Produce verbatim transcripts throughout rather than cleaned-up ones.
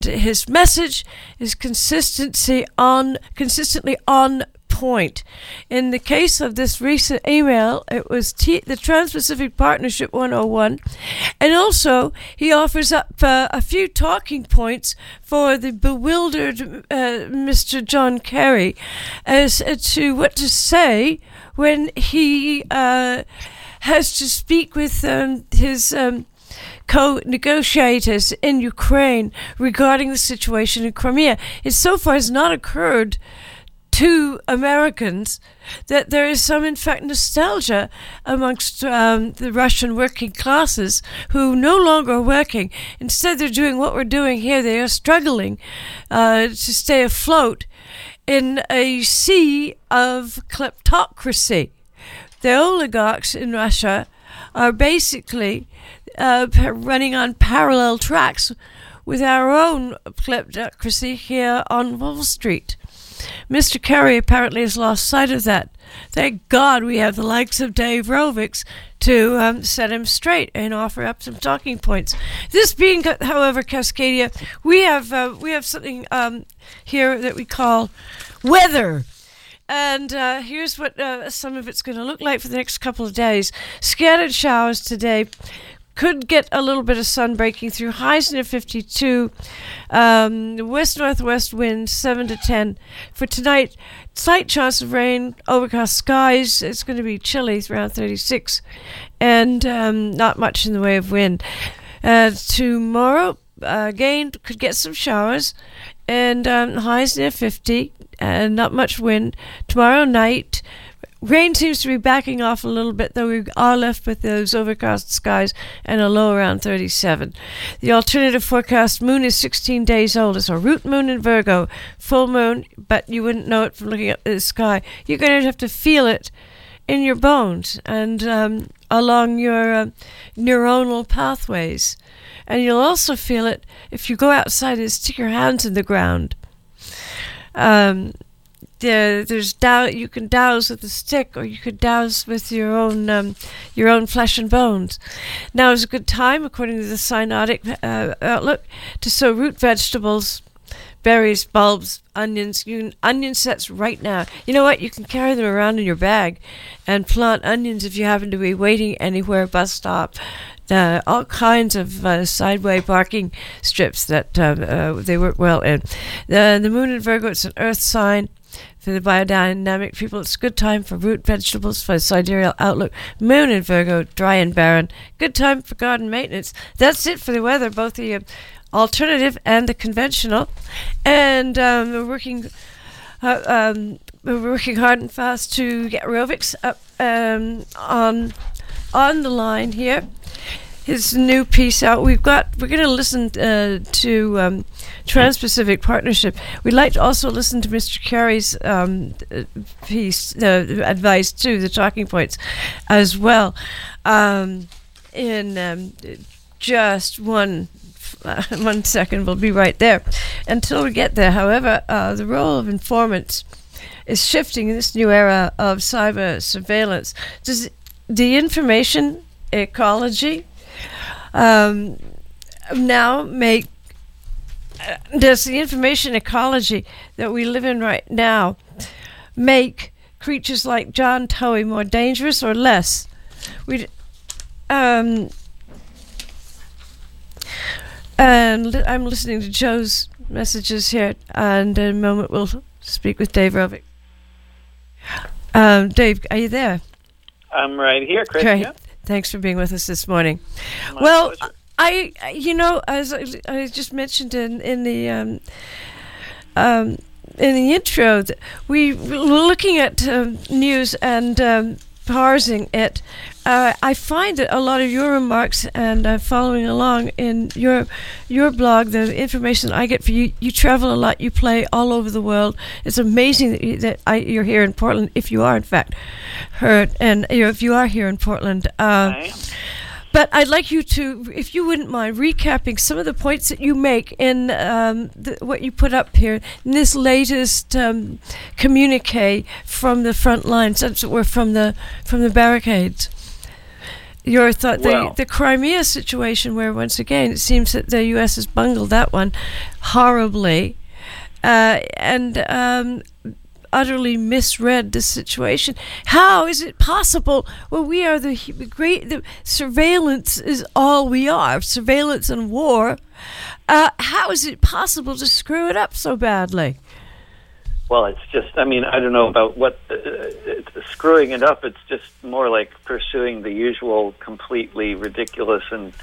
his message is consistency on consistently on point. In the case of this recent email, it was T- the Trans-Pacific Partnership one oh one, and also he offers up uh, a few talking points for the bewildered uh, Mister John Kerry as uh, to what to say when he uh, has to speak with um, his um, co-negotiators in Ukraine regarding the situation in Crimea. It so far has not occurred to Americans that there is some, in fact, nostalgia amongst um, the Russian working classes who no longer are working. Instead, they're doing what we're doing here. They are struggling uh, to stay afloat in a sea of kleptocracy. The oligarchs in Russia are basically uh, running on parallel tracks with our own kleptocracy here on Wall Street. Mister Kerry apparently has lost sight of that. Thank God we have the likes of Dave Rovics to um, set him straight and offer up some talking points. This being, however, Cascadia, we have uh, we have something um, here that we call weather. And uh, here's what uh, some of it's going to look like for the next couple of days. Scattered showers today. Could get a little bit of sun breaking through. Highs near fifty-two. Um, west-northwest winds seven to ten. For tonight, slight chance of rain, overcast skies. It's going to be chilly, around thirty-six. And um, not much in the way of wind. Uh, tomorrow, uh, again, could get some showers. And um, highs near fifty. And not much wind. Tomorrow night, rain seems to be backing off a little bit, though we are left with those overcast skies and a low around thirty-seven. The alternative forecast, moon is sixteen days old. It's a root moon in Virgo, full moon, but you wouldn't know it from looking up at the sky. You're going to have to feel it in your bones and um, along your uh, neuronal pathways. And you'll also feel it if you go outside and stick your hands in the ground. Um... There, there's dow- you can douse with a stick, or you could douse with your own um, your own flesh and bones. Now is a good time, according to the Synodic uh, Outlook, to sow root vegetables, berries, bulbs, onions. You can, onion sets right now. You know what? You can carry them around in your bag and plant onions if you happen to be waiting anywhere, bus stop. Uh, all kinds of uh, sideway parking strips that uh, uh, they work well in. The, the moon in Virgo, it's an earth sign. For the biodynamic people, it's a good time for root vegetables, for the sidereal outlook. Moon in Virgo, dry and barren. Good time for garden maintenance. That's it for the weather, both the uh, alternative and the conventional. And um, we're working uh, um, we're working hard and fast to get Rovics up um, on on the line here. His new piece out. We've got. We're going to listen uh, to um, Trans-Pacific Partnership. We'd like to also listen to Mister Kerry's um, piece, uh, advice too, the talking points, as well. Um, in um, just one uh, one second, we'll be right there. Until we get there, however, uh, the role of informants is shifting in this new era of cyber surveillance. Does the information ecology Um, now make uh, does the information ecology that we live in right now make creatures like John Towey more dangerous or less? We um and li- I'm listening to Joe's messages here, and in a moment we'll speak with Dave Rovic. Um, Dave, are you there? I'm right here, Chris. Great. Yeah. Thanks for being with us this morning. My well, pleasure. I, you know, as I, I just mentioned in in the um, um, in the intro, that we were looking at um, news and um, parsing it. Uh, I find that a lot of your remarks, and uh, following along in your your blog, the information I get for you. You travel a lot. You play all over the world. It's amazing that, you, that I, you're here in Portland. If you are, in fact, heard, and you know, if you are here in Portland. Uh, I am. But I'd like you to, if you wouldn't mind, recapping some of the points that you make in um, the, what you put up here in this latest um, communique from the front lines, as it were, from the from the barricades. your thought, Well, the, the Crimea situation, where once again it seems that the U S has bungled that one horribly, uh, and um, utterly misread the situation. How is it possible? Well, we are the great. The surveillance is all we are. Surveillance and war. Uh, how is it possible to screw it up so badly? Well, it's just, I mean, I don't know about what, uh, uh, screwing it up, it's just more like pursuing the usual completely ridiculous and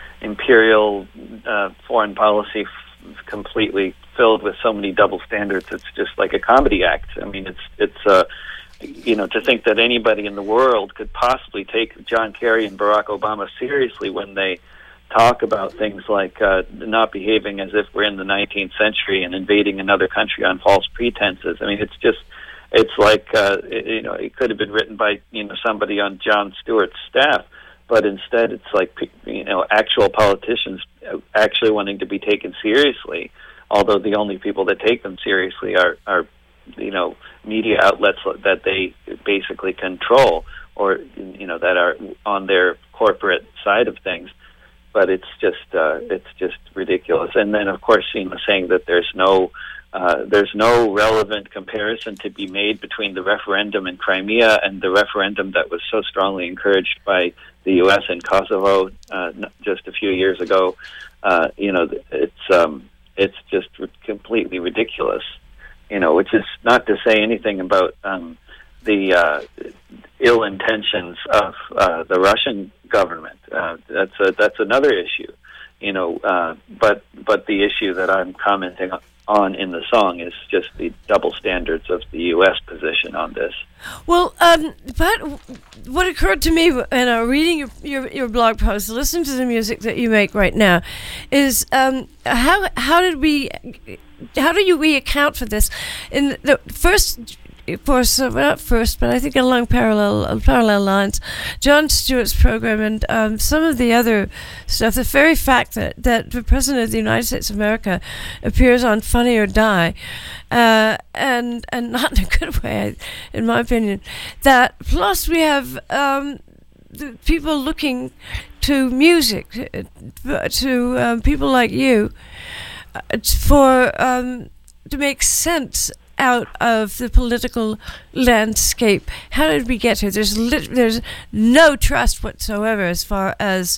imperial uh, foreign policy f- completely filled with so many double standards. It's just like a comedy act. I mean, it's, it's uh, you know, to think that anybody in the world could possibly take John Kerry and Barack Obama seriously when they talk about things like uh, not behaving as if we're in the nineteenth century and invading another country on false pretenses. I mean, it's just, it's like, uh, it, you know, it could have been written by, you know, somebody on Jon Stewart's staff, but instead it's like, you know, actual politicians actually wanting to be taken seriously, although the only people that take them seriously are, are you know, media outlets that they basically control, or, you know, that are on their corporate side of things. But it's just uh, it's just ridiculous. And then, of course, you know, saying that there's no uh, there's no relevant comparison to be made between the referendum in Crimea and the referendum that was so strongly encouraged by the U S in Kosovo uh, just a few years ago. Uh, you know, it's um, it's just completely ridiculous. You know, which is not to say anything about um, the uh, ill intentions of uh, the Russian government. Uh, that's a, that's another issue, you know. Uh, but but the issue that I'm commenting on in the song is just the double standards of the U S position on this. Well, um, but what occurred to me when I was reading your, your your blog post, listening to the music that you make right now, is um, how how did we how do you we account for this? In the first. Of course, uh, not first, but I think along parallel uh, parallel lines, Jon Stewart's program and um, some of the other stuff, the very fact that, that the President of the United States of America appears on Funny or Die, uh, and and not in a good way, in my opinion, that plus we have um, the people looking to music, to, to um, people like you, uh, for um, to make sense out of the political landscape. How did we get here? There's lit- there's no trust whatsoever as far as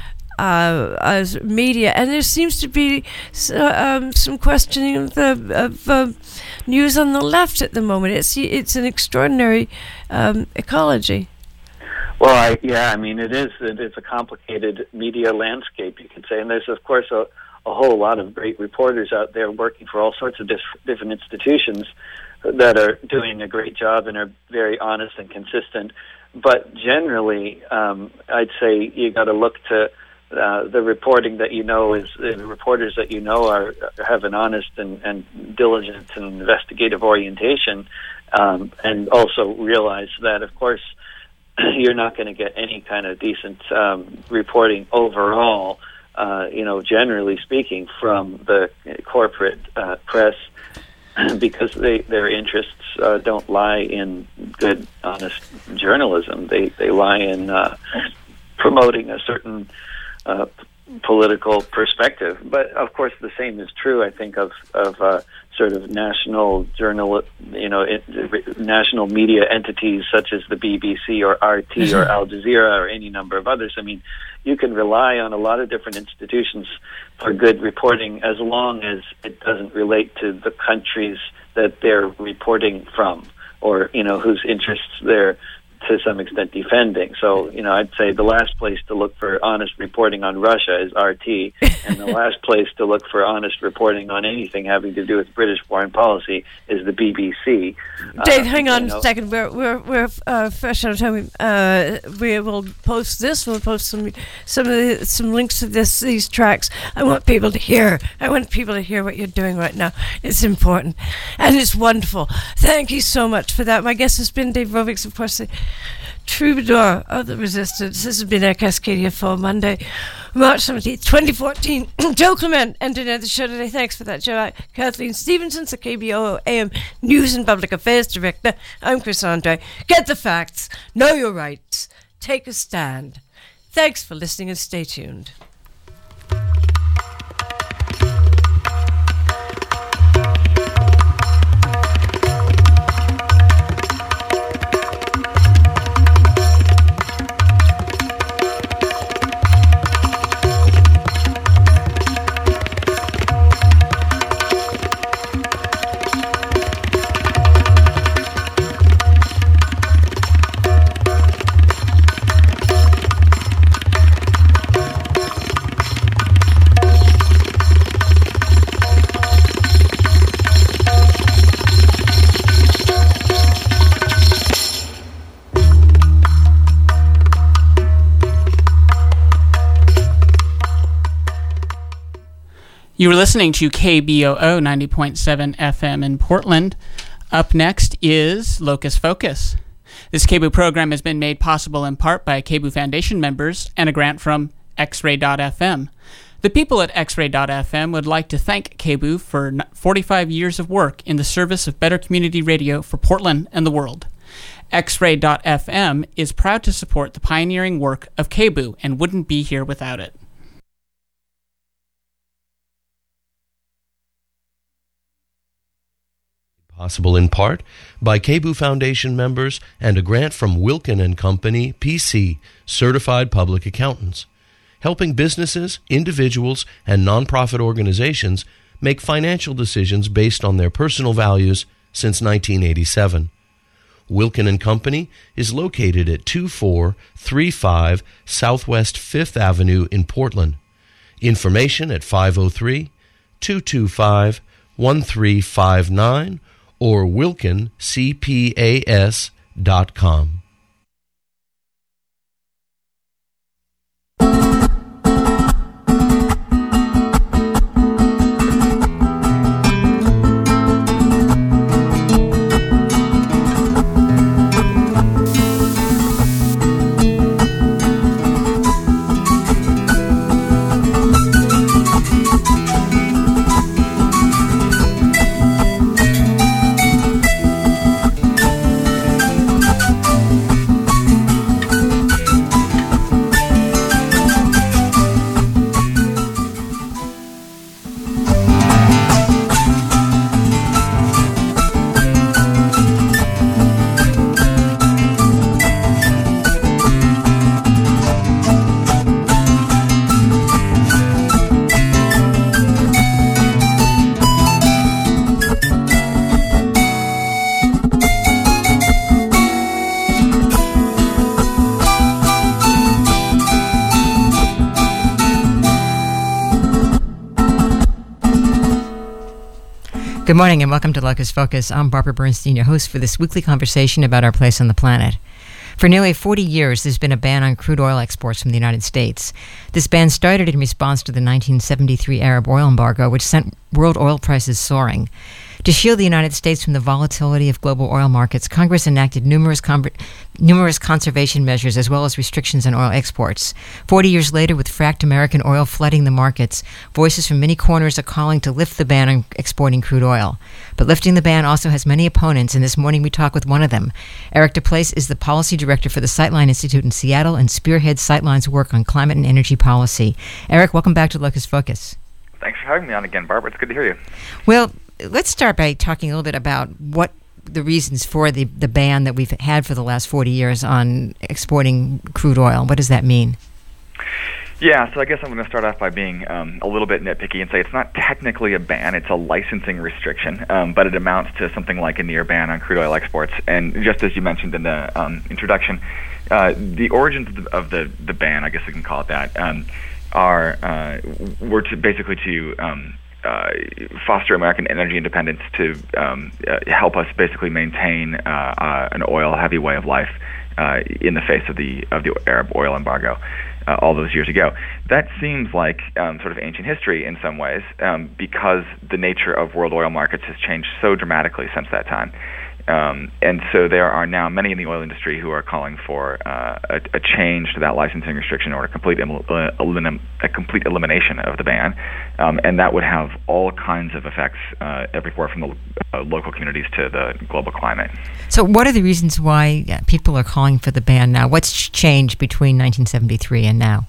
uh, as media, and there seems to be uh, um, some questioning of the of uh, news on the left at the moment. It's it's an extraordinary um, ecology. Well, I, yeah, I mean, it is it is a complicated media landscape, you could say, and there's of course a a whole lot of great reporters out there working for all sorts of dis- different institutions that are doing a great job and are very honest and consistent. But generally, um, I'd say you got to look to uh, the reporting that you know is uh, the reporters that you know are have an honest and, and diligent and investigative orientation, um, and also realize that, of course, you're not going to get any kind of decent um, reporting overall. Uh, you know, generally speaking, from the corporate uh, press, because they, their interests uh, don't lie in good, honest journalism. They they lie in uh, promoting a certain uh, political perspective. But of course, the same is true, I think, of of uh, sort of national journal, you know, it, national media entities such as the B B C or R T or Al Jazeera or any number of others. I mean, you can rely on a lot of different institutions for good reporting as long as it doesn't relate to the countries that they're reporting from, or, you know, whose interests they're to some extent defending. So, you know, I'd say the last place to look for honest reporting on Russia is R T, and the last place to look for honest reporting on anything having to do with British foreign policy is the B B C. Dave, uh, hang on you know. a second. We're we're we're uh, fresh out of time. Uh, we will post this. We'll post some some of the, some links to this these tracks. I want people to hear. I want people to hear what you're doing right now. It's important and it's wonderful. Thank you so much for that. My guest has been Dave Rovics, of course, the troubadour of the resistance. This has been our Cascadia for Monday, March seventeenth, twenty fourteen. Joe Clement entered the show today. Thanks for that, Joe. Kathleen Stevenson, the K B O A M News and Public Affairs Director. I'm Chris Andre. Get the facts. Know your rights. Take a stand. Thanks for listening and stay tuned. You were listening to K B O O ninety point seven F M in Portland. Up next is Locus Focus. This K B O O program has been made possible in part by K B O O Foundation members and a grant from X Ray dot F M. The people at X Ray dot F M would like to thank K B O O for forty-five years of work in the service of better community radio for Portland and the world. X Ray dot F M is proud to support the pioneering work of K B O O and wouldn't be here without it. Possible in part by K B O O Foundation members and a grant from Wilkin and Company, P C, Certified Public Accountants, helping businesses, individuals, and nonprofit organizations make financial decisions based on their personal values since nineteen eighty-seven. Wilkin and Company is located at two four three five Southwest fifth Avenue in Portland. Information at five oh three, two two five, one three five nine or wilkin c p a s dot com. Good morning and welcome to Locus Focus. I'm Barbara Bernstein, your host for this weekly conversation about our place on the planet. For nearly forty years, there's been a ban on crude oil exports from the United States. This ban started in response to the nineteen seventy-three Arab oil embargo, which sent world oil prices soaring. To shield the United States from the volatility of global oil markets, Congress enacted numerous com- numerous conservation measures as well as restrictions on oil exports. Forty years later, with fracked American oil flooding the markets, voices from many corners are calling to lift the ban on exporting crude oil. But lifting the ban also has many opponents, and this morning we talk with one of them. Eric DePlace is the policy director for the Sightline Institute in Seattle and spearheads Sightline's work on climate and energy policy. Eric, welcome back to Locus Focus. Thanks for having me on again, Barbara. It's good to hear you. Well, let's start by talking a little bit about what the reasons for the, the ban that we've had for the last forty years on exporting crude oil. What does that mean? Yeah, so I guess I'm going to start off by being um, a little bit nitpicky and say it's not technically a ban, it's a licensing restriction, um, but it amounts to something like a near ban on crude oil exports. And just as you mentioned in the um, introduction, uh, the origins of, the, of the, the ban, I guess we can call it that, um, are uh, were to basically to um, uh, foster American energy independence, to um, uh, help us basically maintain uh, uh, an oil-heavy way of life uh, in the face of the of the Arab oil embargo uh, all those years ago. That seems like um, sort of ancient history in some ways, um, because the nature of world oil markets has changed so dramatically since that time. Um, and so there are now many in the oil industry who are calling for uh, a, a change to that licensing restriction or a complete, uh, elim- a complete elimination of the ban. Um, and that would have all kinds of effects uh, everywhere from the uh, local communities to the global climate. So what are the reasons why uh, people are calling for the ban now? What's changed between nineteen seventy-three and now?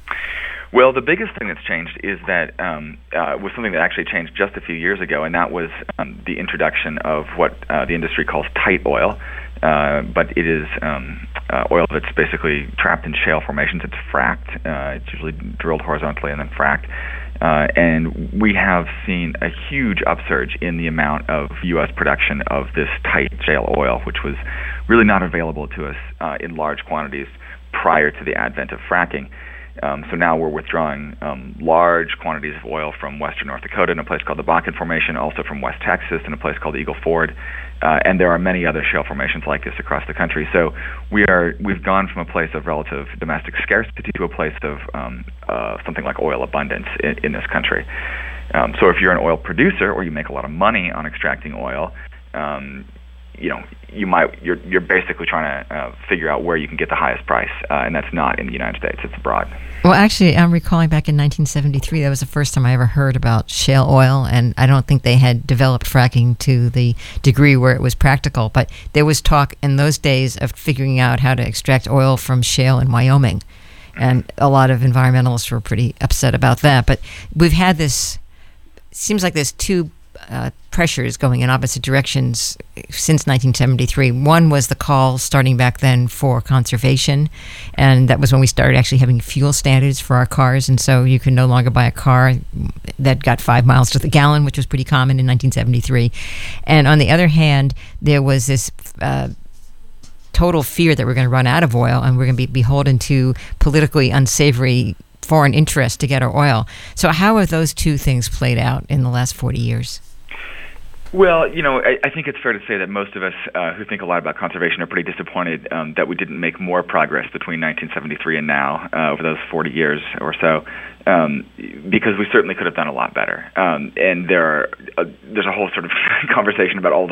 Well, the biggest thing that's changed is that um, uh, was something that actually changed just a few years ago, and that was um, the introduction of what uh, the industry calls tight oil. Uh, but it is um, uh, oil that's basically trapped in shale formations. It's fracked. Uh, it's usually drilled horizontally and then fracked. Uh, and we have seen a huge upsurge in the amount of U S production of this tight shale oil, which was really not available to us uh, in large quantities prior to the advent of fracking. Um, so now we're withdrawing um, large quantities of oil from western North Dakota in a place called the Bakken Formation, also from West Texas in a place called Eagle Ford, uh, and there are many other shale formations like this across the country. So we are we've gone from a place of relative domestic scarcity to a place of um, uh, something like oil abundance in, in this country. Um, so if you're an oil producer or you make a lot of money on extracting oil, um, you know, you might you're you're basically trying to uh, figure out where you can get the highest price, uh, and that's not in the United States; it's abroad. Well, actually, I'm recalling back in nineteen seventy-three, that was the first time I ever heard about shale oil, and I don't think they had developed fracking to the degree where it was practical. But there was talk in those days of figuring out how to extract oil from shale in Wyoming, and a lot of environmentalists were pretty upset about that. But we've had this. Seems like there's two Uh, pressures going in opposite directions since nineteen seventy-three. One was the call starting back then for conservation, and that was when we started actually having fuel standards for our cars, and so you could no longer buy a car that got five miles to the gallon, which was pretty common in nineteen seventy-three. And on the other hand, there was this uh, total fear that we're going to run out of oil and we're going to be beholden to politically unsavory foreign interests to get our oil. So how have those two things played out in the last forty years? Well, you know, I, I think it's fair to say that most of us uh, who think a lot about conservation are pretty disappointed um, that we didn't make more progress between nineteen seventy-three and now uh, over those forty years or so, um, because we certainly could have done a lot better. Um, and there are uh, there's a whole sort of conversation about all